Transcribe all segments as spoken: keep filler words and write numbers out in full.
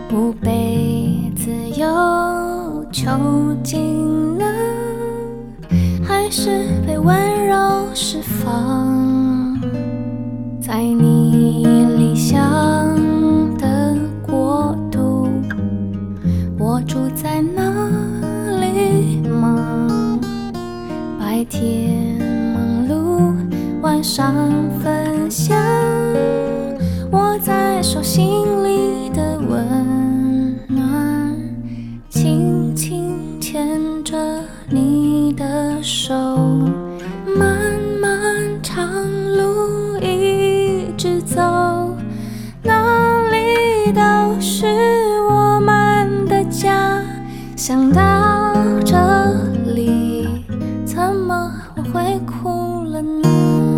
不被自由囚禁呢，还是被温柔释放？在你理想的国度，我住在哪里吗？白天忙碌，晚上分享我在手心里的温暖，轻轻牵着你的手，漫漫长路一直走，哪里都是我们的家。想到这里，怎么我会哭了呢？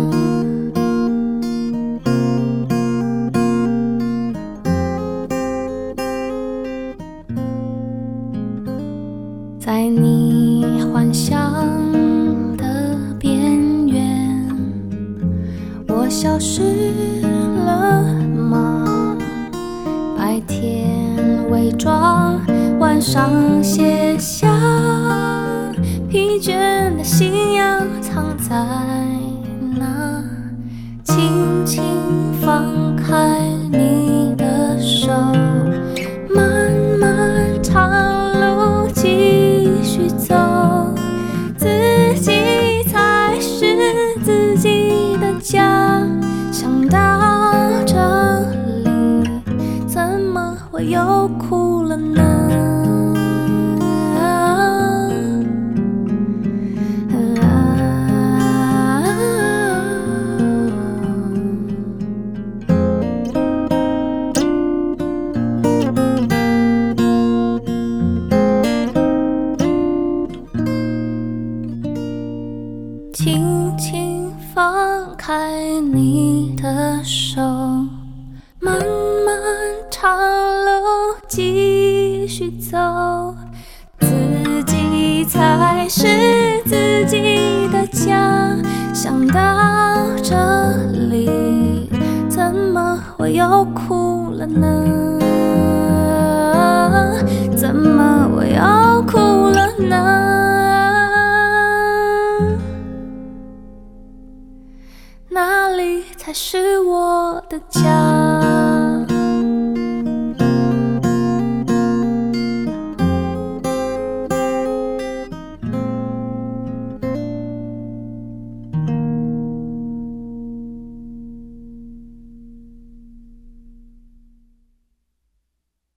在你幻想的边缘，我消失了吗？白天伪装，晚上卸下疲倦的信仰，藏在那，轻轻放开你的手，漫漫长路继续走，自己才是自己的家。想到这里，怎么会又哭了呢？轻轻放开你的手，漫漫长路继续走，自己才是自己的家。想到这里，怎么会又哭了呢？怎么我又哭了呢？哪里才是我的家？